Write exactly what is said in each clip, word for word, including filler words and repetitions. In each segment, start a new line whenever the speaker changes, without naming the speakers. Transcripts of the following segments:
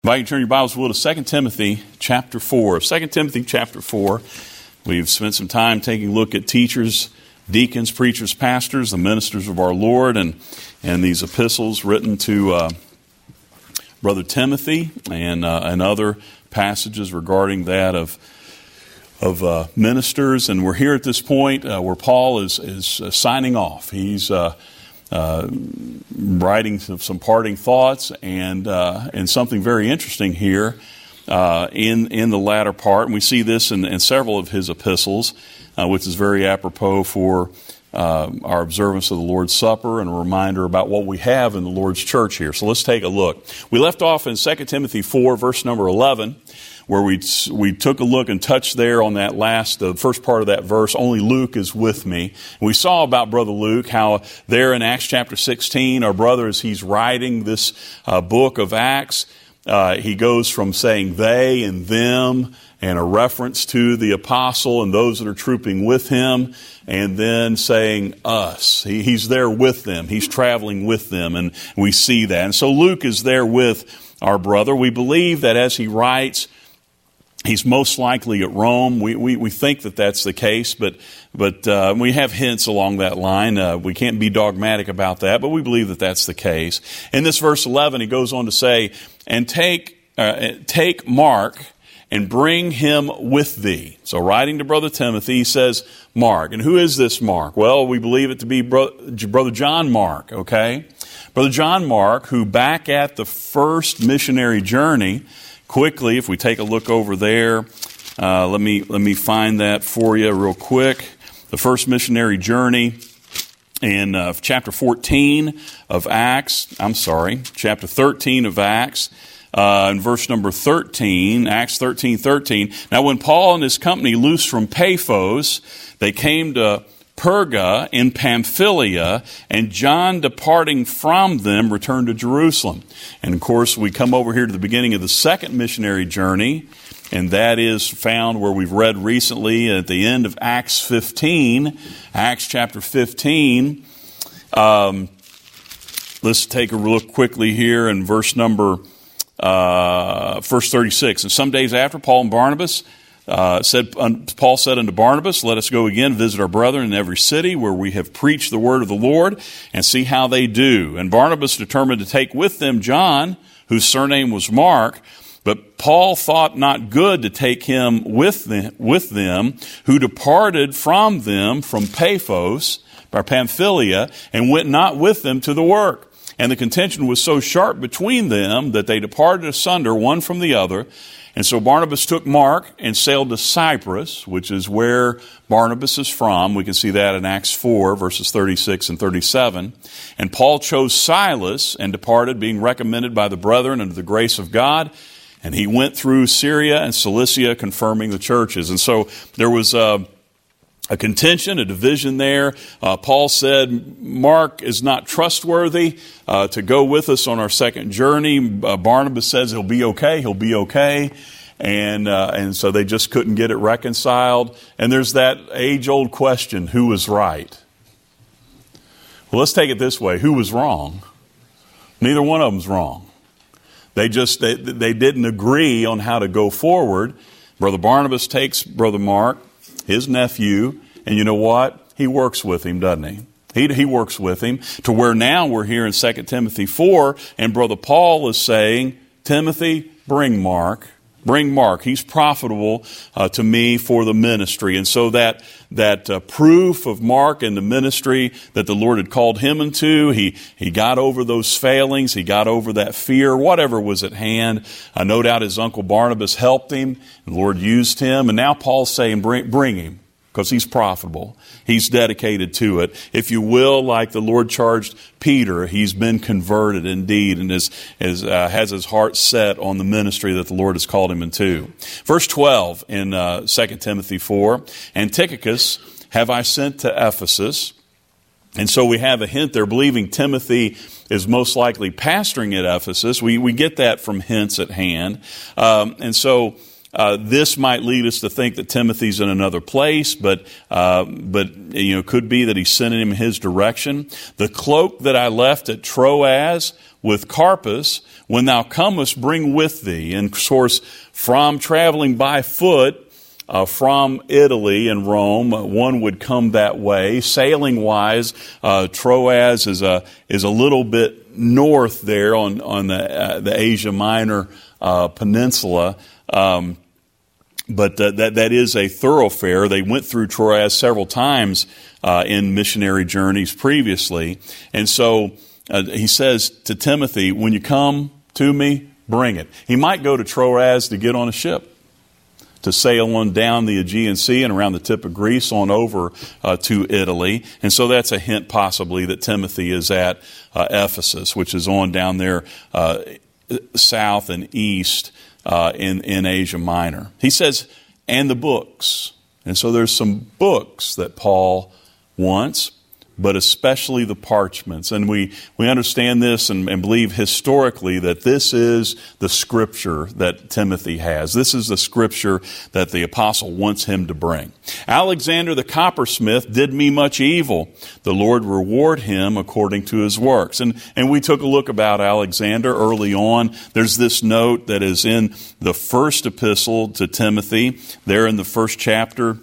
I invite you to turn your Bibles, will, to Second Timothy chapter four. Second Timothy chapter four. We've spent some time taking a look at teachers, deacons, preachers, pastors, the ministers of our Lord, and, and these epistles written to uh, Brother Timothy and, uh, and other passages regarding that of of uh, ministers. And we're here at this point uh, where Paul is, is uh, signing off. He's uh, Uh, writing some, some parting thoughts, and uh, and something very interesting here uh, in in the latter part. And we see this in, in several of his epistles, uh, which is very apropos for uh, our observance of the Lord's Supper and a reminder about what we have in the Lord's church here. So let's take a look. We left off in Second Timothy four, verse number eleven, where we we took a look and touched there on that last, the first part of that verse, only Luke is with me. And we saw about Brother Luke, how there in Acts chapter sixteen, our brother, as he's writing this uh, book of Acts, uh, he goes from saying they and them, and a reference to the apostle and those that are trooping with him, and then saying us. He, he's there with them. He's traveling with them, and we see that. And so Luke is there with our brother. We believe that as he writes, he's most likely at Rome. We, we we think that that's the case, but but uh, we have hints along that line. Uh, we can't be dogmatic about that, but we believe that that's the case. In this verse eleven, he goes on to say, "And take uh, take Mark and bring him with thee." So writing to Brother Timothy, he says Mark. And who is this Mark? Well, we believe it to be Bro- Brother John Mark, okay? Brother John Mark, who back at the first missionary journey, quickly, if we take a look over there, uh, let me let me find that for you real quick. The first missionary journey in uh, chapter fourteen of Acts, I'm sorry, chapter thirteen of Acts, uh, in verse number thirteen, Acts thirteen thirteen. Now when Paul and his company loosed from Paphos, they came to Perga in Pamphylia, and John, departing from them, returned to Jerusalem. And of course, we come over here to the beginning of the second missionary journey, and that is found where we've read recently at the end of Acts fifteen, Acts chapter fifteen. Um, let's take a look quickly here in verse number, uh, verse thirty-six. And some days after, Paul and Barnabas Uh, said Paul said unto Barnabas, "Let us go again, visit our brethren in every city where we have preached the word of the Lord, and see how they do." And Barnabas determined to take with them John, whose surname was Mark. But Paul thought not good to take him with them, with them who departed from them from Paphos, by Pamphylia, and went not with them to the work. And the contention was so sharp between them that they departed asunder one from the other. And so Barnabas took Mark and sailed to Cyprus, which is where Barnabas is from. We can see that in Acts four, verses thirty-six and thirty-seven. And Paul chose Silas and departed, being recommended by the brethren unto the grace of God. And he went through Syria and Cilicia, confirming the churches. And so there was uh, a contention, a division there. Uh, Paul said, Mark is not trustworthy uh, to go with us on our second journey. Uh, Barnabas says he'll be okay, he'll be okay. And uh, and so they just couldn't get it reconciled. And there's that age-old question, who was right? Well, let's take it this way. Who was wrong? Neither one of them's wrong. They just, they, they didn't agree on how to go forward. Brother Barnabas takes Brother Mark, his nephew, and you know what? He works with him, doesn't he? He, he works with him to where now we're here in Second Timothy four, and Brother Paul is saying, Timothy, bring Mark. Bring Mark. He's profitable uh, to me for the ministry. And so that that uh, proof of Mark and the ministry that the Lord had called him into, he, he got over those failings. He got over that fear, whatever was at hand. Uh, no doubt his uncle Barnabas helped him. The Lord used him. And now Paul's saying, bring, bring him. Because he's profitable. He's dedicated to it. If you will, like the Lord charged Peter, he's been converted indeed and is, is, uh, has his heart set on the ministry that the Lord has called him into. Verse twelve in uh, Second Timothy four, "And Tychicus have I sent to Ephesus." And so we have a hint there, believing Timothy is most likely pastoring at Ephesus. We, we get that from hints at hand. Um, and so uh, this might lead us to think that Timothy's in another place, but uh, but you know, could be that he's sending him in his direction. The cloak that I left at Troas with Carpus, when thou comest, bring with thee. And of course, from traveling by foot uh, from Italy and Rome, one would come that way. Sailing wise, uh, Troas is a is a little bit north there on on the uh, the Asia Minor uh, peninsula. Um, but uh, that that is a thoroughfare. They went through Troas several times uh, in missionary journeys previously, and so uh, he says to Timothy, "When you come to me, bring it." He might go to Troas to get on a ship, to sail on down the Aegean Sea and around the tip of Greece on over uh, to Italy. And so that's a hint possibly that Timothy is at uh, Ephesus, which is on down there uh, south and east uh, in, in Asia Minor. He says, and the books. And so there's some books that Paul wants, but especially the parchments. And we, we understand this and, and believe historically that this is the scripture that Timothy has. This is the scripture that the apostle wants him to bring. Alexander the coppersmith did me much evil. The Lord reward him according to his works. And, and we took a look about Alexander early on. There's this note that is in the first epistle to Timothy, there in the first chapter.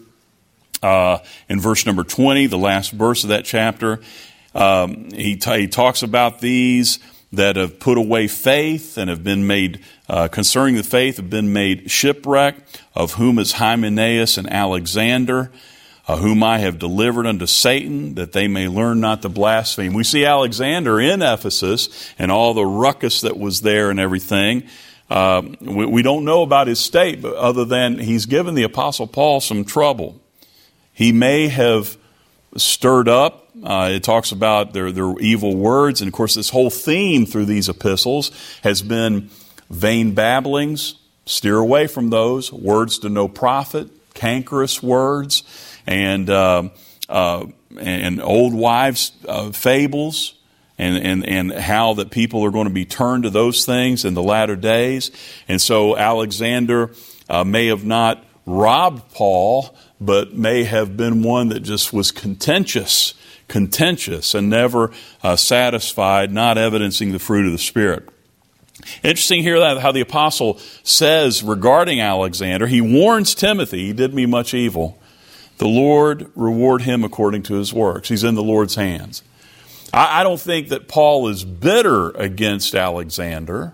Uh, in verse number twenty, the last verse of that chapter, um, he, t- he talks about these that have put away faith and have been made, uh, concerning the faith, have been made shipwreck, of whom is Hymenaeus and Alexander, uh, whom I have delivered unto Satan, that they may learn not to blaspheme. We see Alexander in Ephesus and all the ruckus that was there and everything. Uh, we, we don't know about his state, but other than he's given the Apostle Paul some trouble. He may have stirred up. Uh, it talks about their, their evil words. And, of course, this whole theme through these epistles has been vain babblings. Steer away from those. Words to no profit. Cankerous words. And uh, uh, and old wives' uh, fables. And, and, and how that people are going to be turned to those things in the latter days. And so Alexander uh, may have not robbed Paul, but may have been one that just was contentious, contentious, and never uh, satisfied, not evidencing the fruit of the Spirit. Interesting here that how the apostle says regarding Alexander, he warns Timothy, he did me much evil. The Lord reward him according to his works. He's in the Lord's hands. I, I don't think that Paul is bitter against Alexander.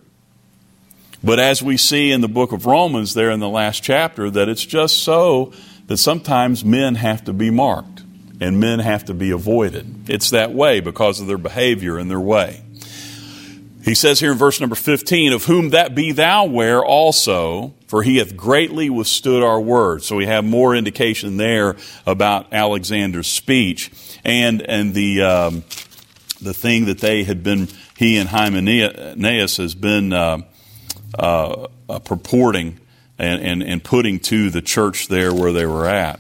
But as we see in the book of Romans there in the last chapter, that it's just so that sometimes men have to be marked and men have to be avoided. It's that way because of their behavior and their way. He says here in verse number fifteen, of whom that be thou ware also, for he hath greatly withstood our words. So we have more indication there about Alexander's speech and and the um, the thing that they had been, he and Hymenaeus has been uh, uh, uh, purporting and, and, and putting to the church there where they were at.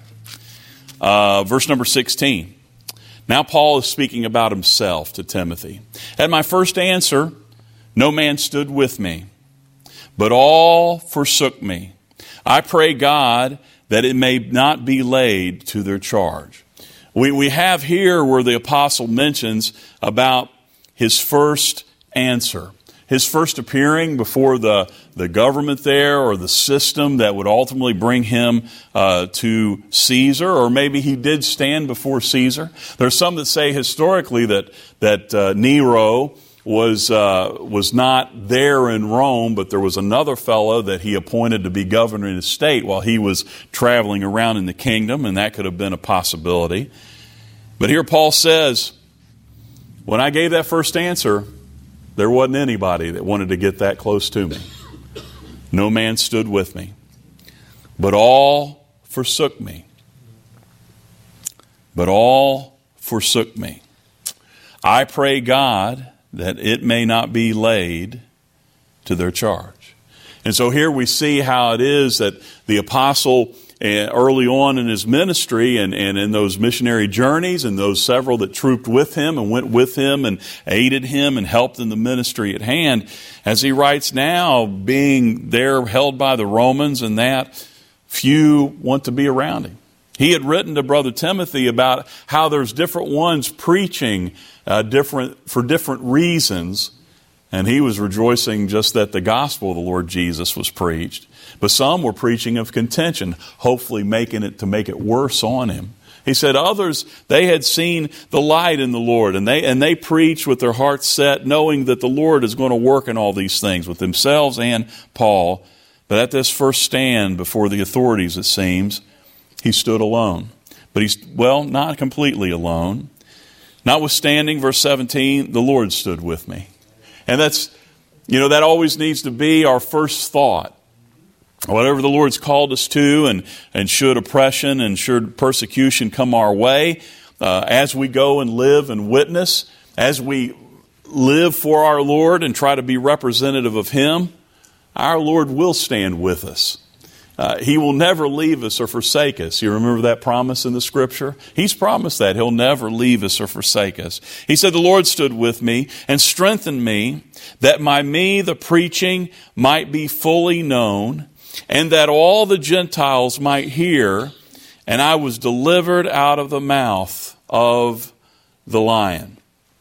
Uh, verse number sixteen. Now Paul is speaking about himself to Timothy. At my first answer, no man stood with me, but all forsook me. I pray God that it may not be laid to their charge. We, we have here where the apostle mentions about his first answer. His first appearing before the, the government there or the system that would ultimately bring him uh, to Caesar, or maybe he did stand before Caesar. There's some that say historically that, that uh, Nero was uh, was not there in Rome, but there was another fellow that he appointed to be governor in his state while he was traveling around in the kingdom, and that could have been a possibility. But here Paul says, when I gave that first answer, there wasn't anybody that wanted to get that close to me. No man stood with me, but all forsook me. But all forsook me. I pray God that it may not be laid to their charge. And so here we see how it is that the apostle early on in his ministry and, and in those missionary journeys, and those several that trooped with him and went with him and aided him and helped in the ministry at hand. As he writes now, being there held by the Romans and that, few want to be around him. He had written to Brother Timothy about how there's different ones preaching uh, different for different reasons, and he was rejoicing just that the gospel of the Lord Jesus was preached. But some were preaching of contention, hopefully making it to make it worse on him. He said others, they had seen the light in the Lord, and they and they preached with their hearts set, knowing that the Lord is going to work in all these things with themselves and Paul. But at this first stand before the authorities, it seems, he stood alone. But he's, well, not completely alone. Notwithstanding, verse seventeen, the Lord stood with me. And that's, you know, that always needs to be our first thought. Whatever the Lord's called us to, and, and should oppression and should persecution come our way, uh, as we go and live and witness, as we live for our Lord and try to be representative of Him, our Lord will stand with us. Uh, he will never leave us or forsake us. You remember that promise in the Scripture? He's promised that. He'll never leave us or forsake us. He said, the Lord stood with me and strengthened me, that by me the preaching might be fully known, and that all the Gentiles might hear, and I was delivered out of the mouth of the lion.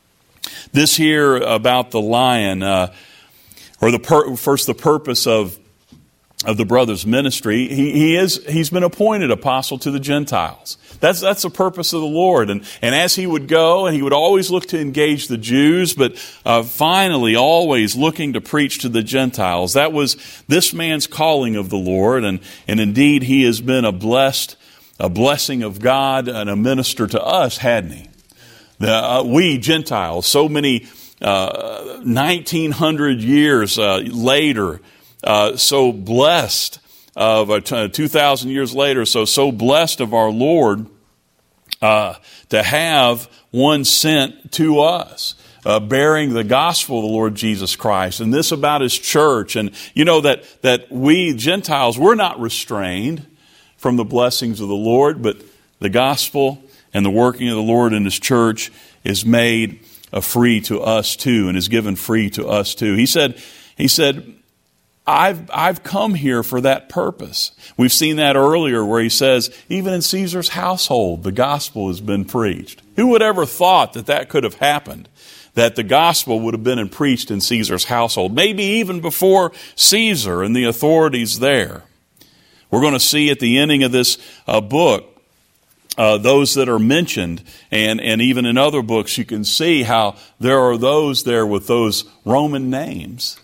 This here about the lion, uh, or the pur- first the purpose of of the brother's ministry, he, he is, he's been appointed apostle to the Gentiles. That's, that's the purpose of the Lord. And, and as he would go, and he would always look to engage the Jews, but uh, finally always looking to preach to the Gentiles. That was this man's calling of the Lord. And, and indeed, he has been a blessed, a blessing of God and a minister to us, hadn't he? The, uh, we Gentiles, so many, uh, nineteen hundred years uh, later, Uh, so blessed of uh, two thousand years later, so so blessed of our Lord uh, to have one sent to us, uh, bearing the gospel of the Lord Jesus Christ, and this about His church. And you know that that we Gentiles, we're not restrained from the blessings of the Lord, but the gospel and the working of the Lord in His church is made uh, free to us too, and is given free to us too. He said, He said. I've, I've come here for that purpose. We've seen that earlier where he says, even in Caesar's household, the gospel has been preached. Who would ever thought that that could have happened? That the gospel would have been preached in Caesar's household. Maybe even before Caesar and the authorities there. We're going to see at the ending of this uh, book, Uh, those that are mentioned, and, and even in other books, you can see how there are those there with those Roman names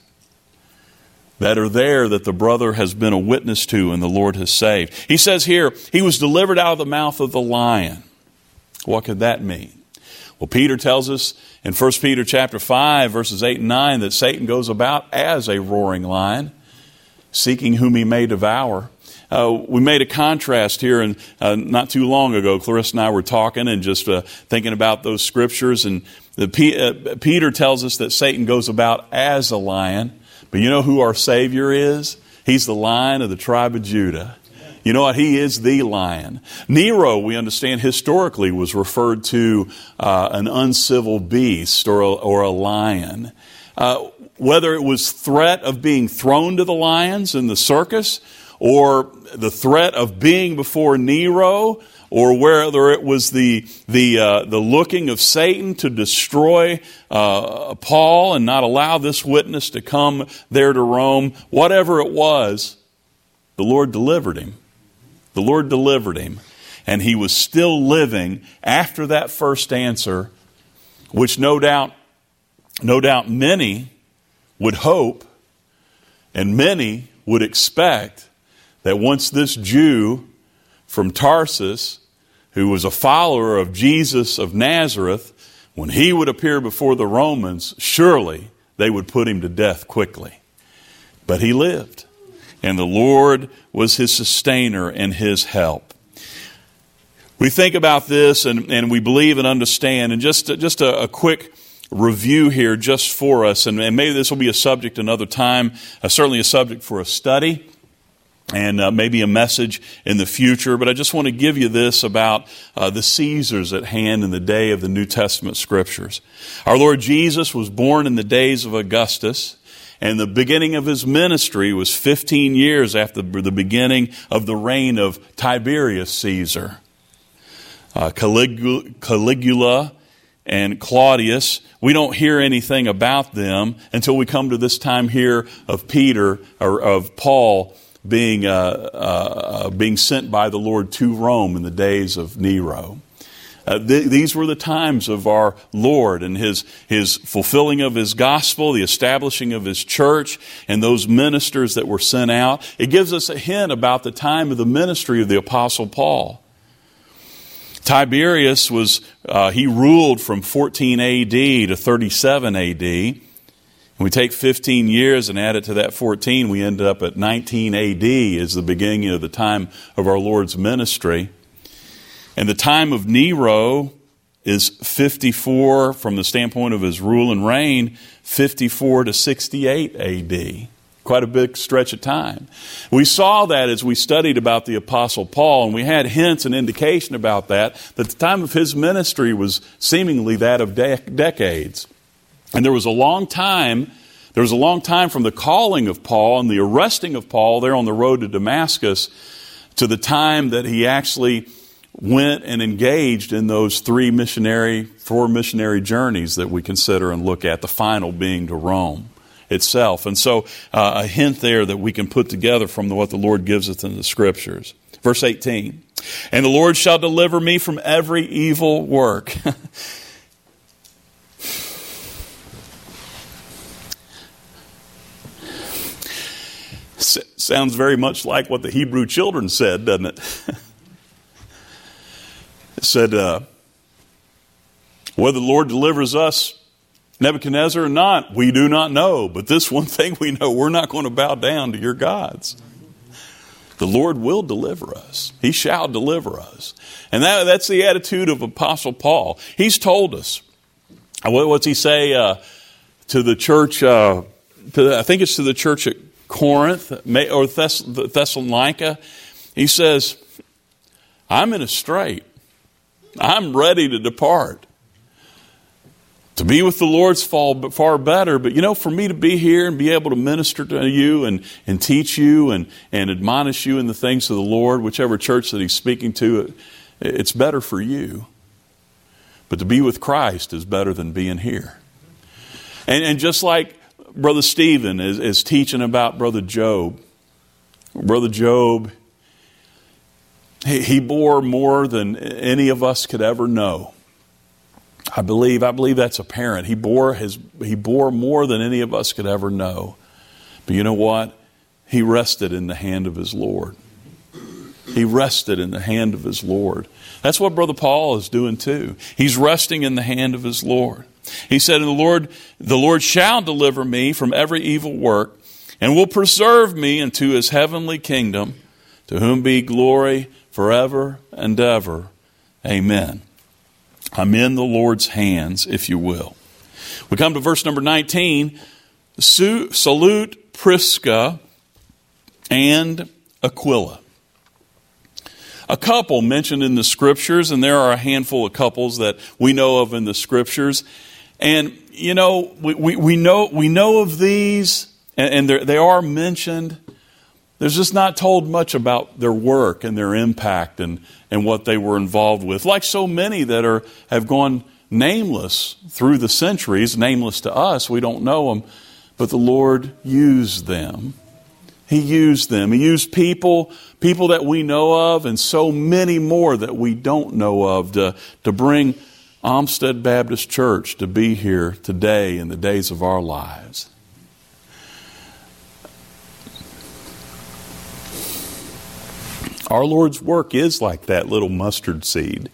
that are there that the brother has been a witness to and the Lord has saved. He says here, he was delivered out of the mouth of the lion. What could that mean? Well, Peter tells us in First Peter chapter five, verses eight and nine, that Satan goes about as a roaring lion, seeking whom he may devour. Uh, we made a contrast here, and uh, not too long ago, Clarissa and I were talking and just uh, thinking about those scriptures. And the P- uh, Peter tells us that Satan goes about as a lion. But you know who our Savior is? He's the Lion of the tribe of Judah. You know what? He is the Lion. Nero, we understand historically, was referred to uh, an uncivil beast or a, or a lion. Uh, whether it was threat of being thrown to the lions in the circus, or the threat of being before Nero, or whether it was the the uh, the looking of Satan to destroy uh, Paul and not allow this witness to come there to Rome, whatever it was, the Lord delivered him. The Lord delivered him, and he was still living after that first answer, which no doubt, no doubt many would hope, and many would expect that once this Jew from Tarsus, who was a follower of Jesus of Nazareth, when he would appear before the Romans, surely they would put him to death quickly. But he lived, and the Lord was his sustainer and his help. We think about this, and, and we believe and understand, and just, just a, a quick review here just for us, and, and maybe this will be a subject another time, uh, certainly a subject for a study. and uh, maybe a message in the future. But I just want to give you this about uh, the Caesars at hand in the day of the New Testament Scriptures. Our Lord Jesus was born in the days of Augustus, and the beginning of his ministry was fifteen years after the beginning of the reign of Tiberius Caesar. Uh, Caligula, Caligula and Claudius, we don't hear anything about them until we come to this time here of Peter, or of Paul, being uh, uh, being sent by the Lord to Rome in the days of Nero. Uh, th- these were the times of our Lord and his his fulfilling of his gospel, the establishing of his church, and those ministers that were sent out. It gives us a hint about the time of the ministry of the Apostle Paul. Tiberius was uh, he ruled from fourteen A D to thirty-seven A D. We take fifteen years and add it to that fourteen, we end up at nineteen A D as the beginning of the time of our Lord's ministry. And the time of Nero is fifty-four, from the standpoint of his rule and reign, fifty-four to sixty-eight A D. Quite a big stretch of time. We saw that as we studied about the Apostle Paul, and we had hints and indication about that, that the time of his ministry was seemingly that of de- decades. And there was a long time, there was a long time from the calling of Paul and the arresting of Paul there on the road to Damascus to the time that he actually went and engaged in those three missionary, four missionary journeys that we consider and look at, the final being to Rome itself. And so uh, a hint there that we can put together from the, what the Lord gives us in the Scriptures. Verse eighteen, and the Lord shall deliver me from every evil work. Sounds very much like what the Hebrew children said, doesn't it? It said, uh, whether the Lord delivers us, Nebuchadnezzar, or not, we do not know. But this one thing we know, we're not going to bow down to your gods. The Lord will deliver us. He shall deliver us. And that, that's the attitude of Apostle Paul. He's told us. What's he say uh, to the church? Uh, to, I think it's to the church at Corinth or Thess- Thessalonica. He says, I'm in a strait. I'm ready to depart. To be with the Lord's far, far better, but you know, for me to be here and be able to minister to you and, and teach you and, and admonish you in the things of the Lord, whichever church that he's speaking to, it, it's better for you. But to be with Christ is better than being here. And, and just like Brother Stephen is, is teaching about Brother Job. Brother Job, he, he bore more than any of us could ever know. I believe, I believe that's apparent. He bore his, he bore more than any of us could ever know. But you know what? He rested in the hand of his Lord. He rested in the hand of his Lord. That's what Brother Paul is doing too. He's resting in the hand of his Lord. He said, the Lord, the Lord shall deliver me from every evil work and will preserve me into his heavenly kingdom, to whom be glory forever and ever. Amen. I'm in the Lord's hands, if you will. We come to verse number nineteen. Salute Prisca and Aquila. A couple mentioned in the Scriptures, and there are a handful of couples that we know of in the Scriptures. And, you know, we, we, we know we know of these, and, and they are mentioned. There's just not told much about their work and their impact and, and what they were involved with. Like so many that are have gone nameless through the centuries, nameless to us, we don't know them, but the Lord used them. He used them. He used people, people that we know of, and so many more that we don't know of to, to bring Olmsted Baptist Church to be here today in the days of our lives. Our Lord's work is like that little mustard seed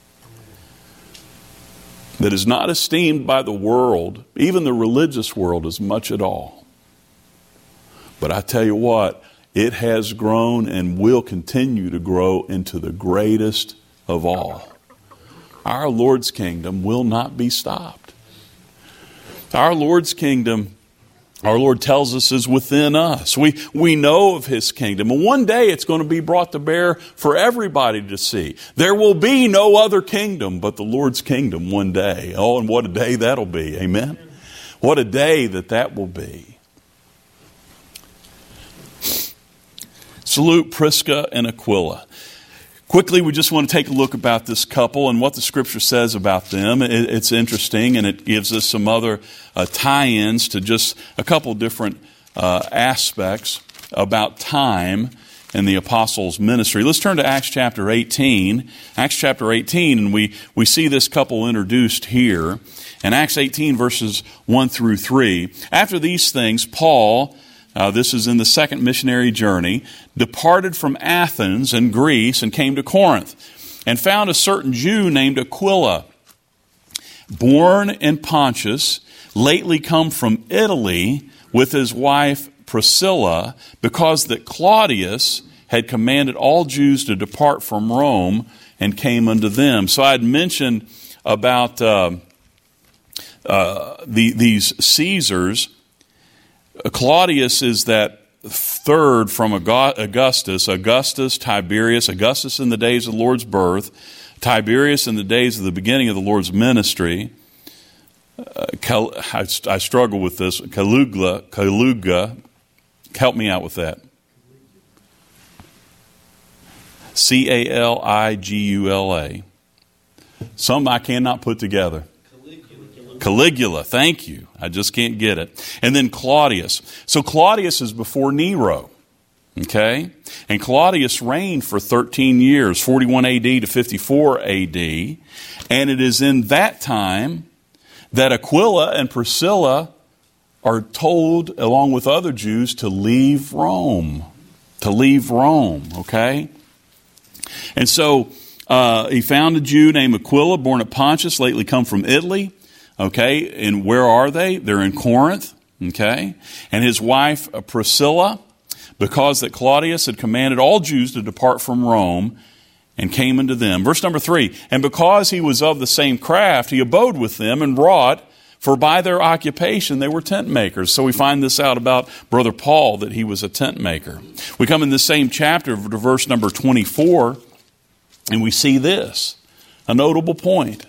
that is not esteemed by the world, even the religious world, as much at all. But I tell you what, it has grown and will continue to grow into the greatest of all. Our Lord's kingdom will not be stopped. Our Lord's kingdom our Lord tells us, is within us. We, we know of His kingdom. And one day it's going to be brought to bear for everybody to see. There will be no other kingdom but the Lord's kingdom one day. Oh, and what a day that'll be. Amen? What a day that that will be. Salute Prisca and Aquila. Quickly, we just want to take a look about this couple and what the Scripture says about them. It, it's interesting, and it gives us some other uh, tie-ins to just a couple different uh, aspects about time in the apostles' ministry. Let's turn to Acts chapter eighteen. Acts chapter eighteen, and we, we see this couple introduced here. In Acts eighteen, verses one through three. After these things, Paul... Uh, this is in the second missionary journey, departed from Athens and Greece and came to Corinth, and found a certain Jew named Aquila, born in Pontus, lately come from Italy with his wife Priscilla, because that Claudius had commanded all Jews to depart from Rome, and came unto them. So I had mentioned about uh, uh, the, these Caesars. Claudius is that third from Augustus, Augustus, Tiberius, Augustus in the days of the Lord's birth, Tiberius in the days of the beginning of the Lord's ministry. Uh, Cal- I, I struggle with this. Caligula, Caligula, help me out with that. C A L I G U L A. Some I cannot put together. Caligula, thank you. I just can't get it. And then Claudius. So Claudius is before Nero. Okay? And Claudius reigned for thirteen years, forty-one A D to fifty-four A D. And it is in that time that Aquila and Priscilla are told, along with other Jews, to leave Rome. To leave Rome, okay? And so uh, he found a Jew named Aquila, born at Pontus, lately come from Italy. Okay, and where are they? They're in Corinth, okay? And his wife Priscilla, because that Claudius had commanded all Jews to depart from Rome, and came unto them. Verse number three, and because he was of the same craft, he abode with them and wrought, for by their occupation they were tent makers. So we find this out about Brother Paul, that he was a tent maker. We come in the same chapter to verse number twenty-four, and we see this, a notable point.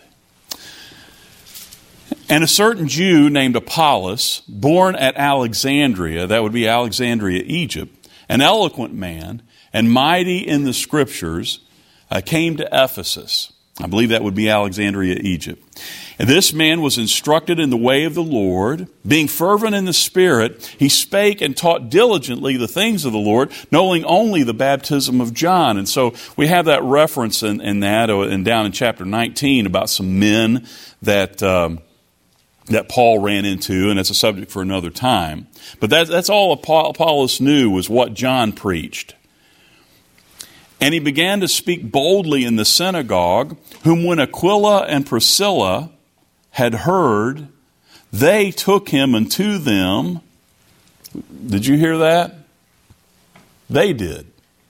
And a certain Jew named Apollos, born at Alexandria, that would be Alexandria, Egypt, an eloquent man and mighty in the Scriptures, uh, came to Ephesus. I believe that would be Alexandria, Egypt. And this man was instructed in the way of the Lord, being fervent in the Spirit. He spake and taught diligently the things of the Lord, knowing only the baptism of John. And so we have that reference in, in that, and down in chapter nineteen, about some men that... Um, that Paul ran into, and it's a subject for another time. But that, that's all Apollos knew, was what John preached. And he began to speak boldly in the synagogue, whom when Aquila and Priscilla had heard, they took him unto them. Did you hear that? They did.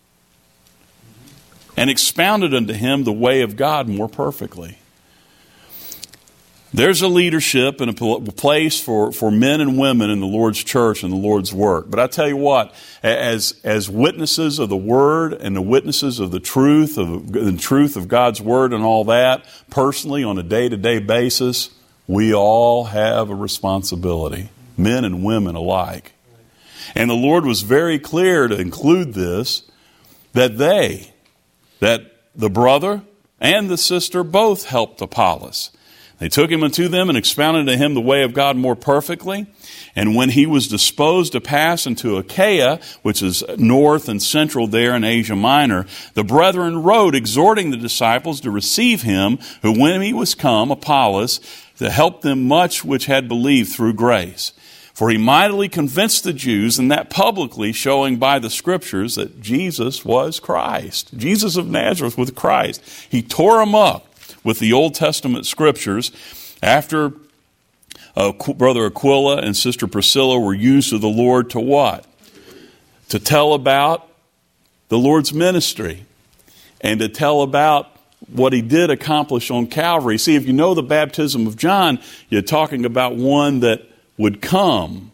And expounded unto him the way of God more perfectly. There's a leadership and a place for, for men and women in the Lord's church and the Lord's work. But I tell you what, as, as witnesses of the Word and the witnesses of the truth, of the truth of God's Word and all that, personally on a day-to-day basis, we all have a responsibility, men and women alike. And the Lord was very clear to include this, that they, that the brother and the sister both helped Apollos. They took him unto them and expounded to him the way of God more perfectly. And when he was disposed to pass into Achaia, which is north and central there in Asia Minor, the brethren wrote, exhorting the disciples to receive him, who when he was come, Apollos, to help them much which had believed through grace. For he mightily convinced the Jews, and that publicly, showing by the Scriptures that Jesus was Christ. Jesus of Nazareth with Christ. He tore them up with the Old Testament Scriptures after uh, Brother Aquila and Sister Priscilla were used of the Lord to what? To tell about the Lord's ministry and to tell about what he did accomplish on Calvary. See, if you know the baptism of John, you're talking about one that would come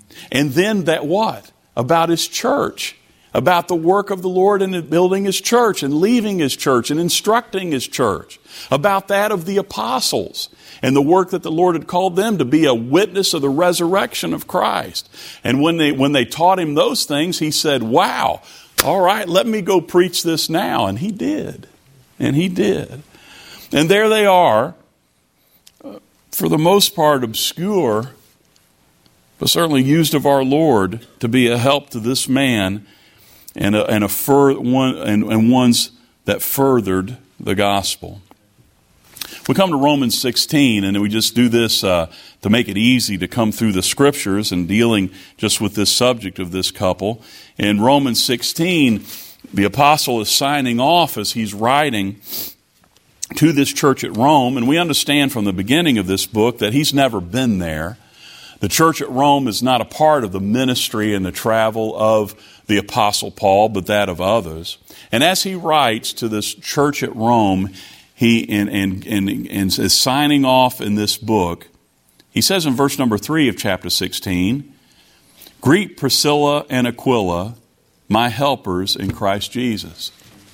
And then that what? About his church. About the work of the Lord in building his church and leaving his church and instructing his church. About that of the apostles and the work that the Lord had called them to be a witness of the resurrection of Christ. And when they when they taught him those things, he said, wow, all right, let me go preach this now. And he did. And he did. And there they are, for the most part obscure, but certainly used of our Lord to be a help to this man and a, and a fur, one and, and ones that furthered the gospel. We come to Romans sixteen, and we just do this uh, to make it easy to come through the scriptures and dealing just with this subject of this couple. In Romans sixteen, the apostle is signing off as he's writing to this church at Rome, and we understand from the beginning of this book that he's never been there. The church at Rome is not a part of the ministry and the travel of the Apostle Paul, but that of others. And as he writes to this church at Rome, he and, and, and, and is signing off in this book, he says in verse number three of chapter sixteen, "Greet Priscilla and Aquila, my helpers in Christ Jesus."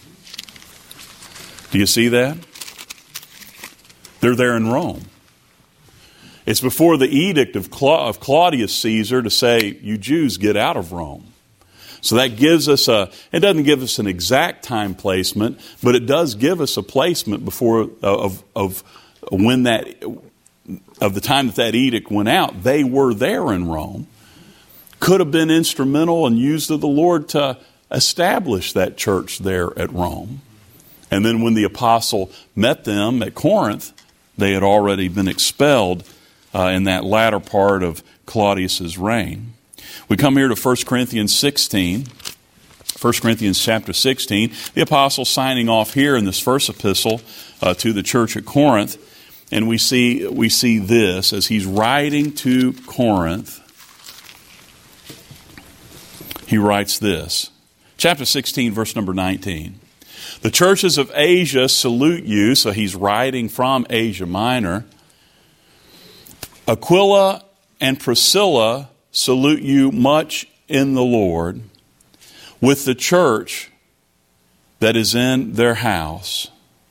Do you see that? They're there in Rome. It's before the edict of Claudius Caesar to say, you Jews, get out of Rome. So that gives us a, it doesn't give us an exact time placement, but it does give us a placement before, of, of when that, of the time that that edict went out. They were there in Rome. Could have been instrumental and used of the Lord to establish that church there at Rome. And then when the apostle met them at Corinth, they had already been expelled Uh, in that latter part of Claudius's reign. We come here to First Corinthians sixteen. First Corinthians chapter sixteen. The apostle signing off here in this first epistle uh, to the church at Corinth. And we see, we see this as he's writing to Corinth. He writes this. Chapter sixteen, verse number nineteen. "The churches of Asia salute you." So he's writing from Asia Minor. "Aquila and Priscilla salute you much in the Lord, with the church that is in their house."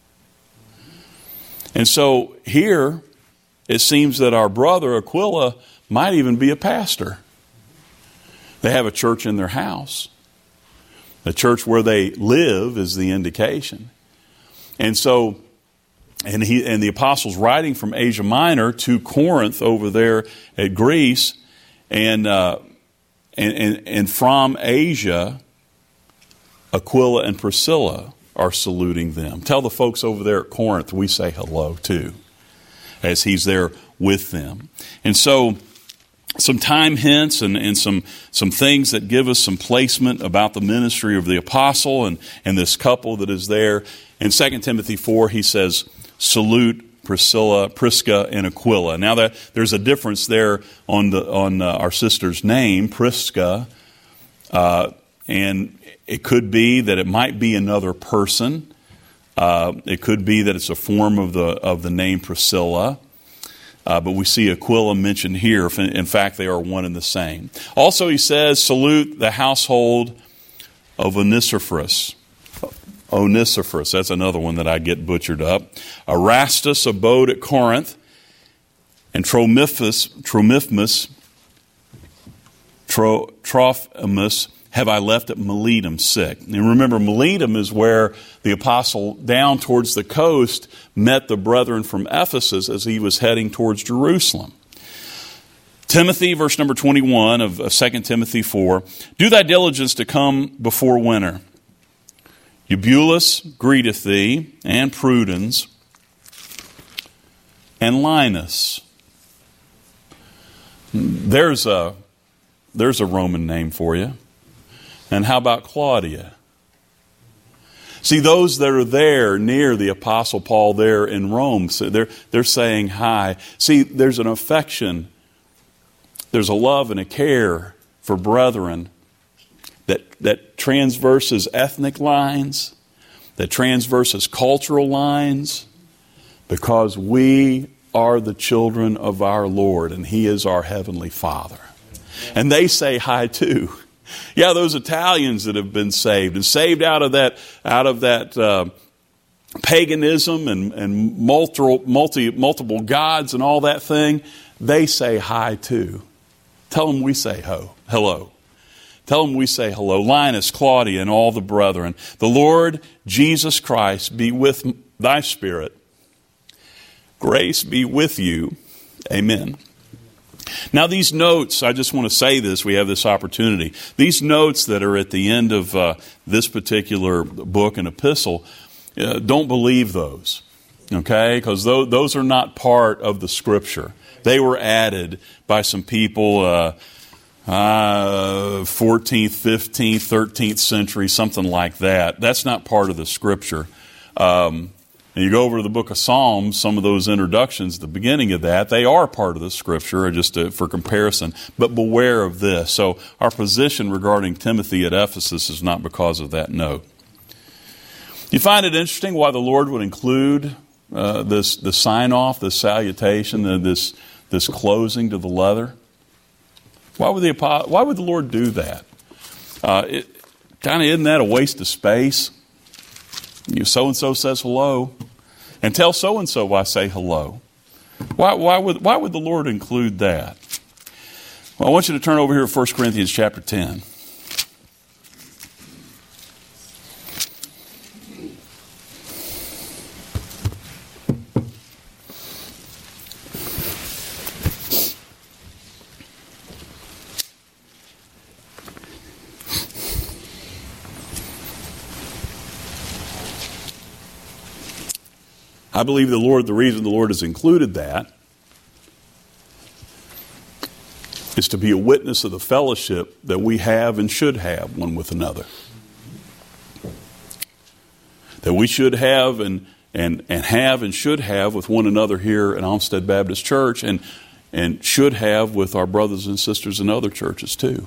And so here it seems that our brother Aquila might even be a pastor. They have a church in their house. The church where they live is the indication. And so And he and the apostle's writing from Asia Minor to Corinth over there at Greece, and uh, and, and and from Asia, Aquila and Priscilla are saluting them. Tell the folks over there at Corinth we say hello too, as he's there with them. And so, some time hints and, and some some things that give us some placement about the ministry of the apostle and and this couple that is there. In Second Timothy four, he says, "Salute Priscilla, Prisca, and Aquila." Now that there's a difference there on the on uh, our sister's name, Prisca, uh, and it could be that it might be another person. Uh, it could be that it's a form of the of the name Priscilla. Uh, but we see Aquila mentioned here. In fact, they are one and the same. Also, he says, "Salute the household of Onesiphorus." Onesiphorus, that's another one that I get butchered up. "Erastus abode at Corinth, and Trophimus, Trophimus, Tro, Trophimus have I left at Miletum sick." And remember, Miletum is where the apostle down towards the coast met the brethren from Ephesus as he was heading towards Jerusalem. Timothy, verse number twenty-one of, of Second Timothy four, "Do thy diligence to come before winter. Eubulus greeteth thee, and Prudence, and Linus." There's a, there's a Roman name for you. And how about Claudia? See, those that are there near the Apostle Paul there in Rome, so they're, they're saying hi. See, there's an affection, there's a love and a care for brethren that, that transverses ethnic lines, that transverses cultural lines, because we are the children of our Lord, and He is our Heavenly Father. And they say hi too. Yeah, those Italians that have been saved and saved out of that, out of that uh, paganism and, and multiple, multi, multiple gods and all that thing, they say hi too. Tell them we say ho, hello. Tell them we say hello. Linus, Claudia, and all the brethren. The Lord Jesus Christ be with thy spirit. Grace be with you. Amen. Now these notes, I just want to say this, we have this opportunity. These notes that are at the end of uh, this particular book and epistle, uh, don't believe those. Okay? Because those, those are not part of the Scripture. They were added by some people, uh, uh, fourteenth, fifteenth, thirteenth century, something like that. That's not part of the Scripture. Um, and you go over to the book of Psalms, some of those introductions, the beginning of that, they are part of the Scripture, just to, for comparison. But beware of this. So our position regarding Timothy at Ephesus is not because of that note. You find it interesting why the Lord would include uh, this the sign-off, this salutation, uh, this this closing to the letter? Why would the why would the Lord do that? Uh, it kind of isn't that a waste of space? You so and so says hello, and tell so and so I say hello. Why why would why would the Lord include that? Well, I want you to turn over here to First Corinthians chapter ten. I believe the Lord, the reason the Lord has included that is to be a witness of the fellowship that we have and should have one with another. That we should have and and, and have and should have with one another here at Olmsted Baptist Church, and, and should have with our brothers and sisters in other churches too.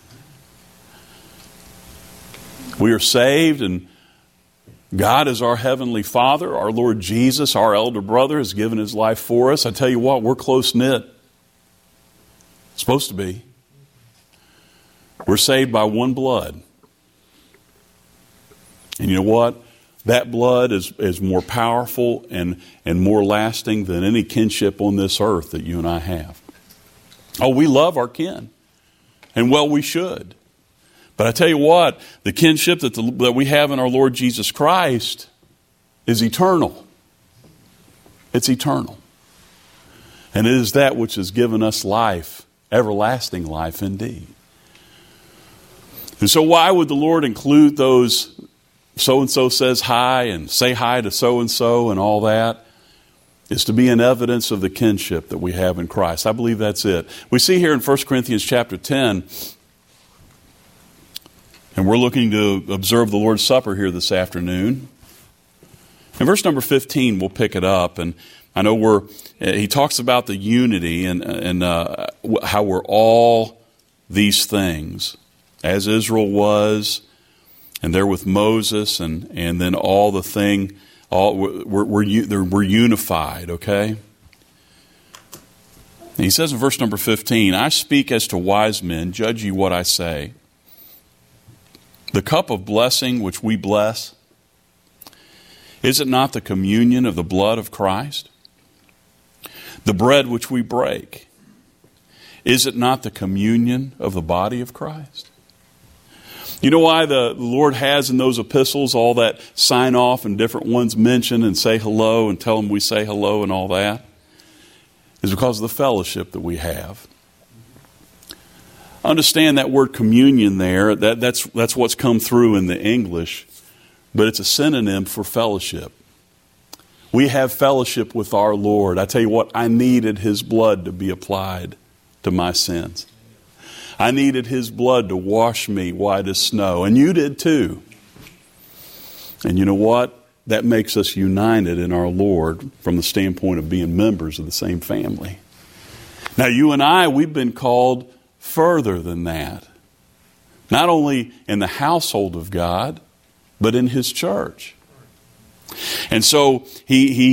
We are saved, and God is our Heavenly Father. Our Lord Jesus, our elder brother, has given His life for us. I tell you what, we're close-knit. Supposed to be. We're saved by one blood. And you know what? That blood is, is more powerful and, and more lasting than any kinship on this earth that you and I have. Oh, we love our kin. And well, we should. But I tell you what, the kinship that, the, that we have in our Lord Jesus Christ is eternal. It's eternal. And it is that which has given us life, everlasting life indeed. And so why would the Lord include those so-and-so says hi and say hi to so-and-so and all that? It's to be an evidence of the kinship that we have in Christ. I believe that's it. We see here in First Corinthians chapter ten, and we're looking to observe the Lord's Supper here this afternoon. In verse number fifteen, we'll pick it up. And I know we're, he talks about the unity and, and uh, how we're all these things, as Israel was, and they're with Moses, and, and then all the thing, all we're, we're, we're unified, okay? And he says in verse number fifteen, I speak as to wise men, judge ye what I say. The cup of blessing which we bless, is it not the communion of the blood of Christ? The bread which we break, is it not the communion of the body of Christ? You know why the Lord has in those epistles all that sign off and different ones mention and say hello and tell them we say hello and all that? It's because of the fellowship that we have. Understand that word communion there, that, that's, that's what's come through in the English, but it's a synonym for fellowship. We have fellowship with our Lord. I tell you what, I needed His blood to be applied to my sins. I needed His blood to wash me white as snow, and you did too. And you know what? That makes us united in our Lord from the standpoint of being members of the same family. Now you and I, we've been called further than that. Not only in the household of God, but in His church. And so he he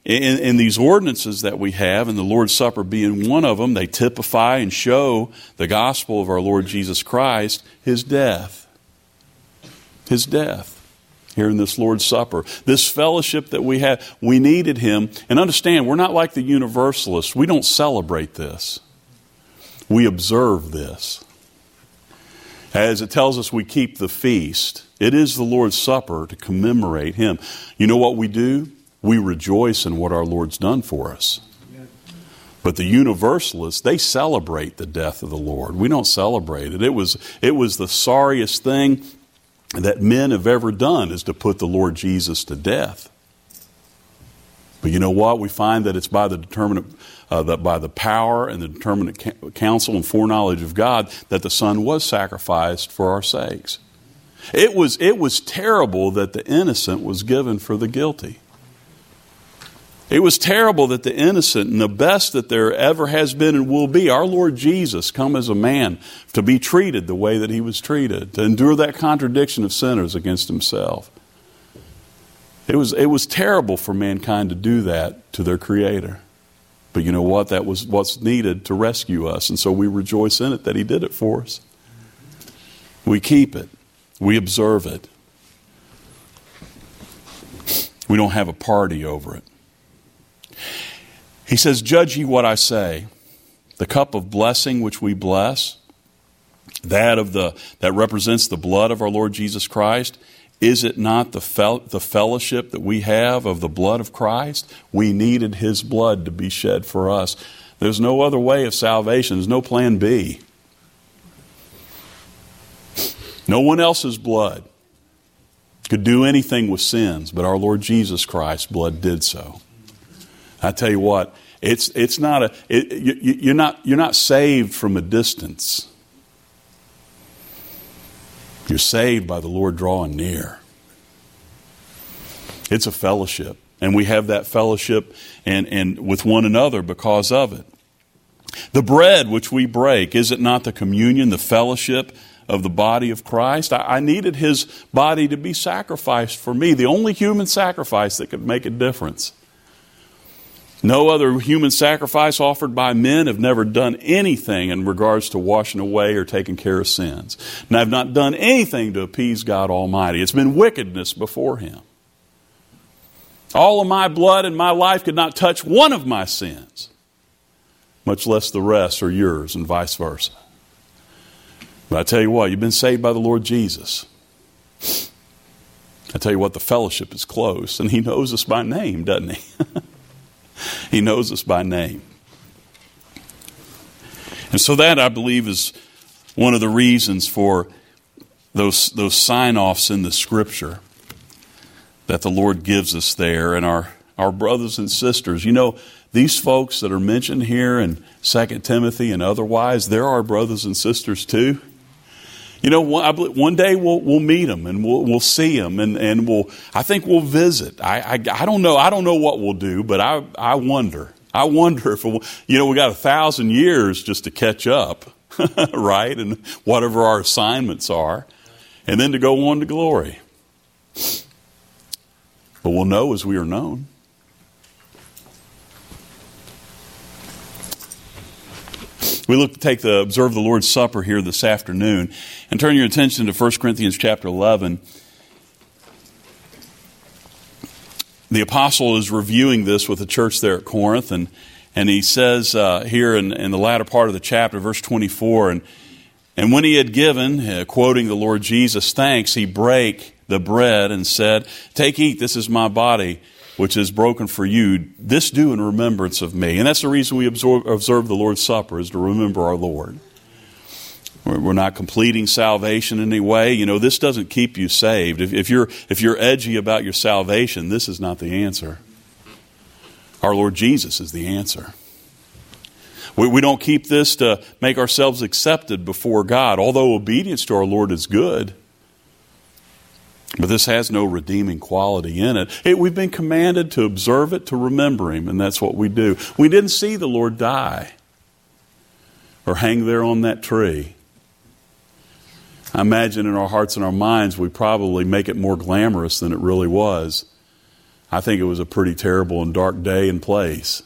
in, in these ordinances that we have, and the Lord's Supper being one of them, they typify and show the gospel of our Lord Jesus Christ, His death. His death. Here in this Lord's Supper. This fellowship that we had, we needed Him. And understand, we're not like the Universalists. We don't celebrate this. We observe this. As it tells us, we keep the feast. It is the Lord's Supper to commemorate Him. You know what we do? We rejoice in what our Lord's done for us. But the Universalists, they celebrate the death of the Lord. We don't celebrate it. It was, it was the sorriest thing that men have ever done, is to put the Lord Jesus to death. But you know what? We find that it's by the determinate, uh, that by the power and the determinate ca- counsel and foreknowledge of God that the Son was sacrificed for our sakes. It was, it was terrible that the innocent was given for the guilty. It was terrible that the innocent and the best that there ever has been and will be, our Lord Jesus, come as a man to be treated the way that He was treated, to endure that contradiction of sinners against Himself. It was, it was terrible for mankind to do that to their Creator. But you know what? That was what's needed to rescue us. And so we rejoice in it that He did it for us. We keep it. We observe it. We don't have a party over it. He says, judge ye what I say. The cup of blessing which we bless, that of the that represents the blood of our Lord Jesus Christ, is it not the fel- the fellowship that we have of the blood of Christ? We needed His blood to be shed for us. There's no other way of salvation. There's no plan B. No one else's blood could do anything with sins, but our Lord Jesus Christ's blood did so. I tell you what, it's it's not a it, you, you're not you're not saved from a distance. You're saved by the Lord drawing near. It's a fellowship, and we have that fellowship and and with one another because of it. The bread which we break, is it not the communion, the fellowship of the body of Christ? I, I needed His body to be sacrificed for me, the only human sacrifice that could make a difference. No other human sacrifice offered by men have never done anything in regards to washing away or taking care of sins. And I've not done anything to appease God Almighty. It's been wickedness before Him. All of my blood and my life could not touch one of my sins, much less the rest are yours, and vice versa. But I tell you what, you've been saved by the Lord Jesus. I tell you what, the fellowship is close, and He knows us by name, doesn't He? He knows us by name. And so that, I believe, is one of the reasons for those, those sign-offs in the Scripture that the Lord gives us there. And our, our brothers and sisters, you know, these folks that are mentioned here in Second Timothy and otherwise, they're our brothers and sisters too. You know, one, one day we'll we'll meet them and we'll we'll see them and, and we'll I think we'll visit. I, I I don't know I don't know what we'll do, but I I wonder I wonder if we'll, you know we got a thousand years just to catch up, right? And whatever our assignments are, and then to go on to glory. But we'll know as we are known. We look to take the observe the Lord's Supper here this afternoon, and turn your attention to First Corinthians chapter eleven. The apostle is reviewing this with the church there at Corinth, and and he says uh, here in, in the latter part of the chapter, verse twenty-four, and and when he had given, uh, quoting the Lord Jesus, thanks, he brake the bread and said, "Take, eat, this is my body, which is broken for you. This do in remembrance of me." And that's the reason we observe, observe the Lord's Supper, is to remember our Lord. We're not completing salvation in any way. You know, this doesn't keep you saved. If, if you're if you're edgy about your salvation, this is not the answer. Our Lord Jesus is the answer. We, we don't keep this to make ourselves accepted before God, although obedience to our Lord is good. But this has no redeeming quality in it. it. We've been commanded to observe it, to remember Him, and that's what we do. We didn't see the Lord die or hang there on that tree. I imagine in our hearts and our minds we probably make it more glamorous than it really was. I think it was a pretty terrible and dark day and place.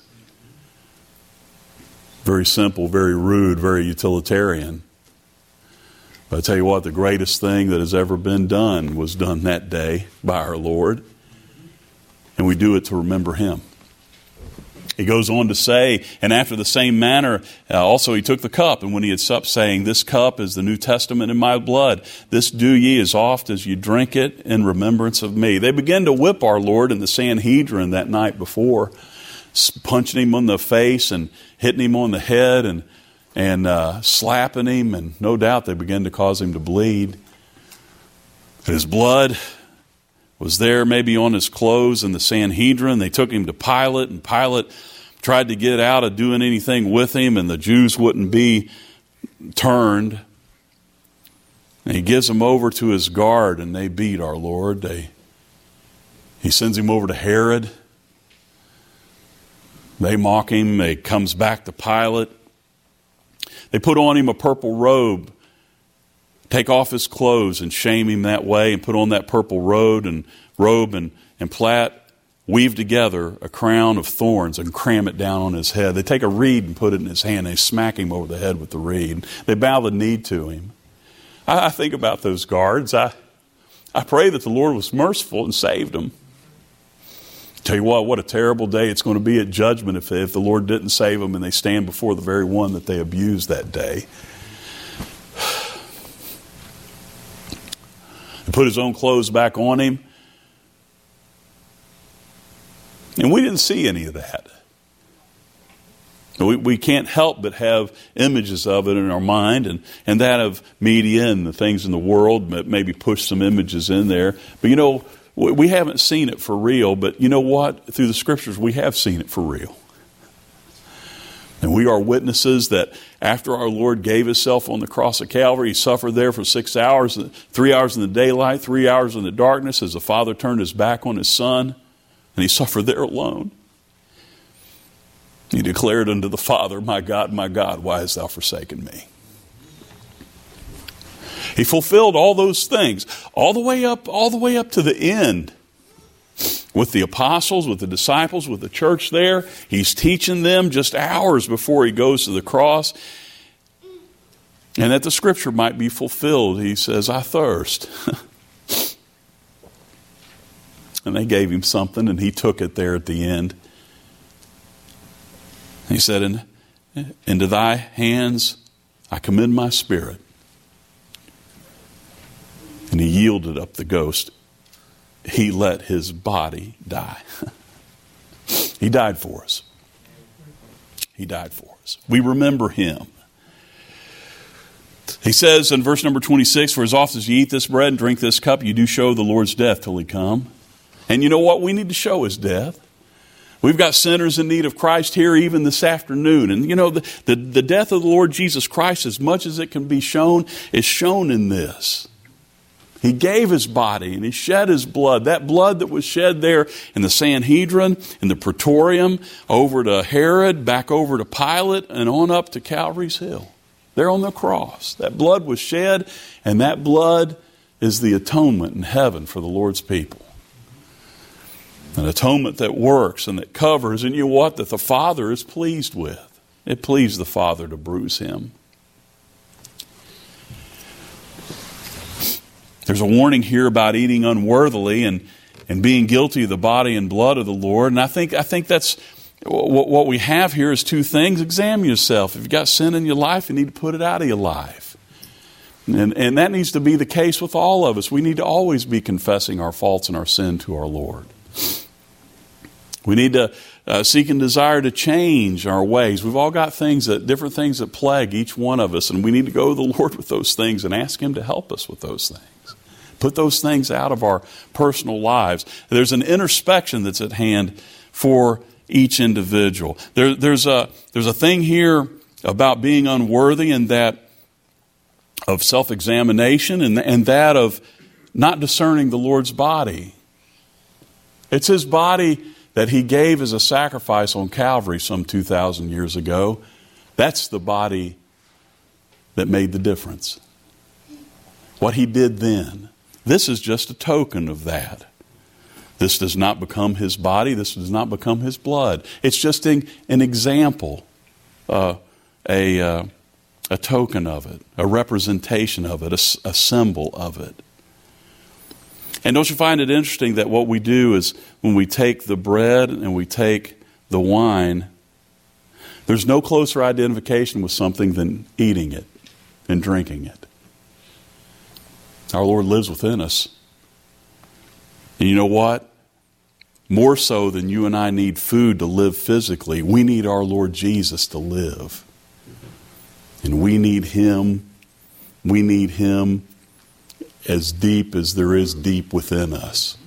Very simple, very rude, very utilitarian. But I tell you what, the greatest thing that has ever been done was done that day by our Lord. And we do it to remember Him. He goes on to say, and after the same manner, uh, also he took the cup, and when he had supped, saying, this cup is the New Testament in my blood. This do ye as oft as you drink it in remembrance of me. They began to whip our Lord in the Sanhedrin that night before, punching him on the face and hitting him on the head and, and uh, slapping him, and no doubt they began to cause him to bleed. His blood was there maybe on his clothes in the Sanhedrin. They took him to Pilate, and Pilate tried to get out of doing anything with him, and the Jews wouldn't be turned. And he gives him over to his guard, and they beat our Lord. They, he sends him over to Herod. They mock him. He comes back to Pilate. They put on him a purple robe, take off his clothes and shame him that way, and put on that purple robe and robe and, and plait, weave together a crown of thorns and cram it down on his head. They take a reed and put it in his hand. They smack him over the head with the reed. They bow the knee to him. I, I think about those guards. I, I pray that the Lord was merciful and saved them. Tell you what, what a terrible day it's going to be at judgment if, if the Lord didn't save them and they stand before the very one that they abused that day. He put his own clothes back on him. And we didn't see any of that. We, we can't help but have images of it in our mind, and, and that of media and the things in the world, maybe push some images in there. But you know, we haven't seen it for real, but you know what? Through the Scriptures, we have seen it for real. And we are witnesses that after our Lord gave Himself on the cross of Calvary, He suffered there for six hours, three hours in the daylight, three hours in the darkness, as the Father turned His back on His Son, and He suffered there alone. He declared unto the Father, my God, my God, why hast thou forsaken me? He fulfilled all those things, all the way up, all the way up to the end. With the apostles, with the disciples, with the church there. He's teaching them just hours before He goes to the cross. And that the Scripture might be fulfilled, He says, I thirst. And they gave Him something, and He took it there at the end. He said, In, into thy hands I commend my spirit. And He yielded up the ghost. He let His body die. He died for us. He died for us. We remember Him. He says in verse number twenty-six, for as often as you eat this bread and drink this cup, you do show the Lord's death till He come. And you know what we need to show His death? We've got sinners in need of Christ here even this afternoon. And you know, the, the, the death of the Lord Jesus Christ, as much as it can be shown, is shown in this. He gave His body and He shed His blood. That blood that was shed there in the Sanhedrin, in the Praetorium, over to Herod, back over to Pilate, and on up to Calvary's Hill. There on the cross. That blood was shed, and that blood is the atonement in heaven for the Lord's people. An atonement that works and that covers, and you know what? That the Father is pleased with. It pleased the Father to bruise Him. There's a warning here about eating unworthily and, and being guilty of the body and blood of the Lord. And I think I think that's what, what we have here is two things. Examine yourself. If you've got sin in your life, you need to put it out of your life. And, and that needs to be the case with all of us. We need to always be confessing our faults and our sin to our Lord. We need to uh, seek and desire to change our ways. We've all got things that different things that plague each one of us, and we need to go to the Lord with those things and ask Him to help us with those things. Put those things out of our personal lives. There's an introspection that's at hand for each individual. There, there's a there's a thing here about being unworthy, and that of self-examination, and and that of not discerning the Lord's body. It's His body that He gave as a sacrifice on Calvary some two thousand years ago. That's the body that made the difference. What He did then. This is just a token of that. This does not become his body. This does not become his blood. It's just an, an example, uh, a, uh, a token of it, a representation of it, a, a symbol of it. And don't you find it interesting that what we do is when we take the bread and we take the wine, there's no closer identification with something than eating it and drinking it. Our Lord lives within us. And you know what? More so than you and I need food to live physically, we need our Lord Jesus to live. And we need Him. We need Him as deep as there is deep within us.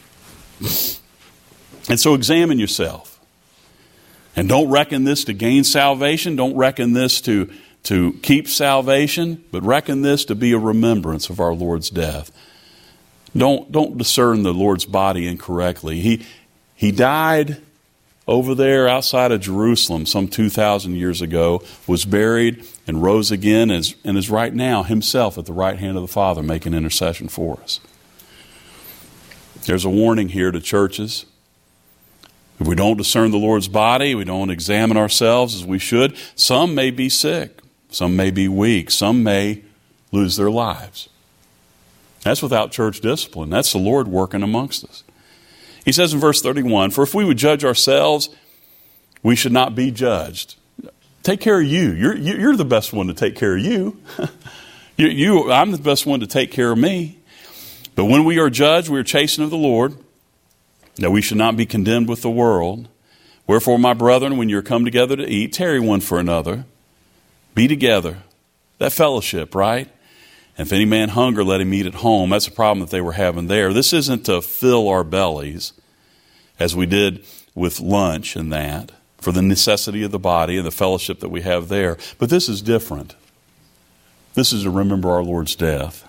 And so examine yourself. And don't reckon this to gain salvation. Don't reckon this to, to keep salvation. But reckon this to be a remembrance of our Lord's death. Don't, don't discern the Lord's body incorrectly. He, he died over there outside of Jerusalem some two thousand years ago, was buried and rose again, and is, and is right now himself at the right hand of the Father making intercession for us. There's a warning here to churches. If we don't discern the Lord's body, we don't examine ourselves as we should, some may be sick, some may be weak, some may lose their lives. That's without church discipline. That's the Lord working amongst us. He says in verse thirty-one, "For if we would judge ourselves, we should not be judged." Take care of you. You're, you're the best one to take care of you. you, you. I'm the best one to take care of me. But when we are judged, we are chastened of the Lord, that we should not be condemned with the world. Wherefore, my brethren, when you are come together to eat, tarry one for another. Be together. That fellowship, right? And if any man hunger, let him eat at home. That's a problem that they were having there. This isn't to fill our bellies, as we did with lunch and that, for the necessity of the body and the fellowship that we have there. But this is different. This is to remember our Lord's death.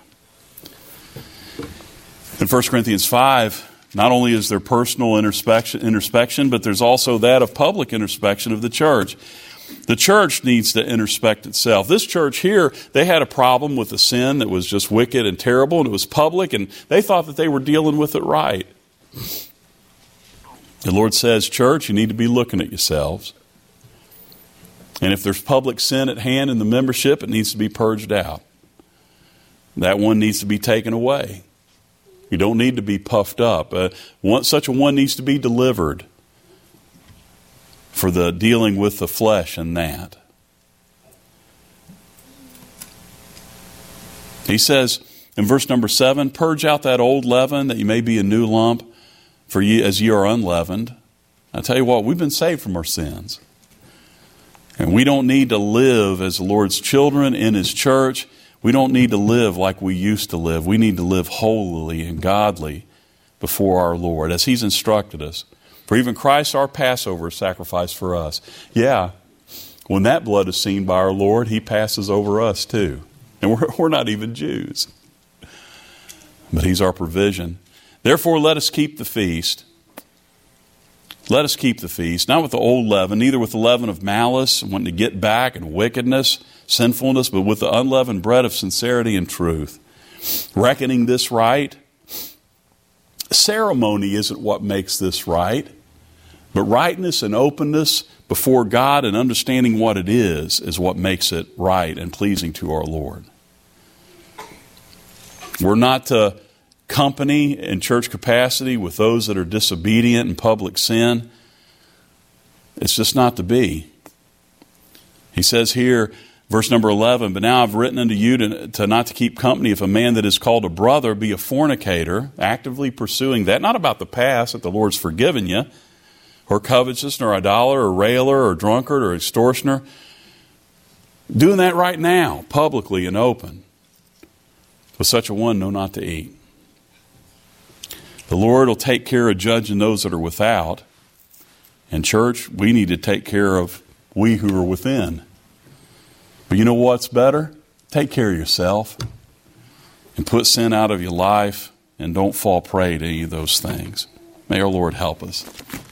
In First Corinthians five, not only is there personal introspection, introspection, but there's also that of public introspection of the church. The church needs to introspect itself. This church here, they had a problem with a sin that was just wicked and terrible, and it was public, and they thought that they were dealing with it right. The Lord says, church, you need to be looking at yourselves. And if there's public sin at hand in the membership, it needs to be purged out. That one needs to be taken away. You don't need to be puffed up. Uh, one, such a one needs to be delivered for the dealing with the flesh and that. He says in verse number seven, "Purge out that old leaven, that you may be a new lump, for ye as ye are unleavened." I tell you what, we've been saved from our sins. And we don't need to live as the Lord's children in His church. We don't need to live like we used to live. We need to live holily and godly before our Lord, as He's instructed us. For even Christ, our Passover, sacrificed for us. Yeah, when that blood is seen by our Lord, He passes over us too. And we're, we're not even Jews. But He's our provision. Therefore, let us keep the feast. Let us keep the feast, not with the old leaven, neither with the leaven of malice, wanting to get back, and wickedness, sinfulness, but with the unleavened bread of sincerity and truth. Reckoning this right. Ceremony isn't what makes this right. But rightness and openness before God and understanding what it is, is what makes it right and pleasing to our Lord. We're not to company in church capacity with those that are disobedient in public sin. It's just not to be. He says here, verse number eleven, "But now I've written unto you to, to not to keep company if a man that is called a brother be a fornicator," actively pursuing that, not about the past that the Lord's forgiven you, or covetous, or idolater, or railer, or drunkard, or extortioner. Doing that right now, publicly and open. With such a one, know not to eat. The Lord will take care of judging those that are without. And church, we need to take care of we who are within. But you know what's better? Take care of yourself. And put sin out of your life. And don't fall prey to any of those things. May our Lord help us.